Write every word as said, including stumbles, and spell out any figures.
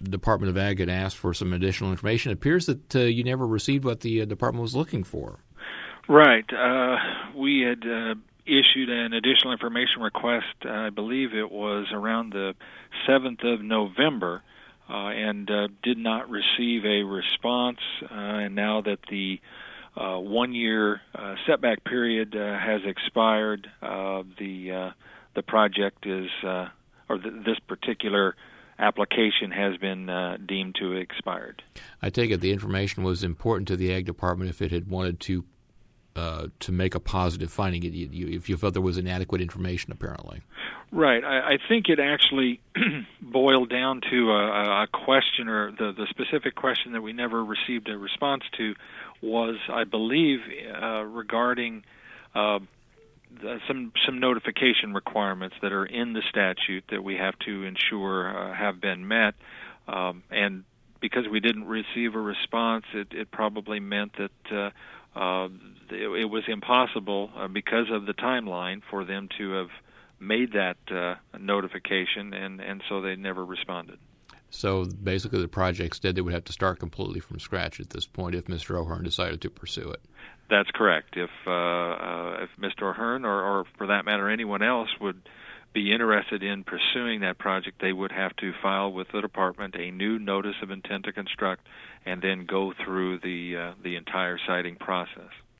Department of Ag had asked for some additional information. It appears that uh, you never received what the uh, department was looking for. Right. Uh, we had uh, issued an additional information request, uh, I believe it was around the seventh of November, uh, and uh, did not receive a response. Uh, and now that the uh, one-year uh, setback period uh, has expired, uh, the uh, the project is, uh, or th- this particular application has been uh, deemed to expired. I take it the information was important to the Ag Department if it had wanted to uh, to make a positive finding, it, you, if you felt there was inadequate information, apparently. Right. I, I think it actually boiled down to a, a question, or the, the specific question that we never received a response to was, I believe, uh, regarding uh, the, some some notification requirements that are in the statute that we have to ensure uh, have been met. Um, and because we didn't receive a response, it, it probably meant that uh, uh, it, it was impossible, uh, because of the timeline, for them to have made that uh, notification, and, and so they never responded. So basically the project's dead. They would have to start completely from scratch at this point if Mister O'Hearn decided to pursue it. That's correct. If uh, uh, if Mister O'Hearn, or, or for that matter anyone else, would be interested in pursuing that project, they would have to file with the department a new notice of intent to construct, and then go through the uh, the entire siting process.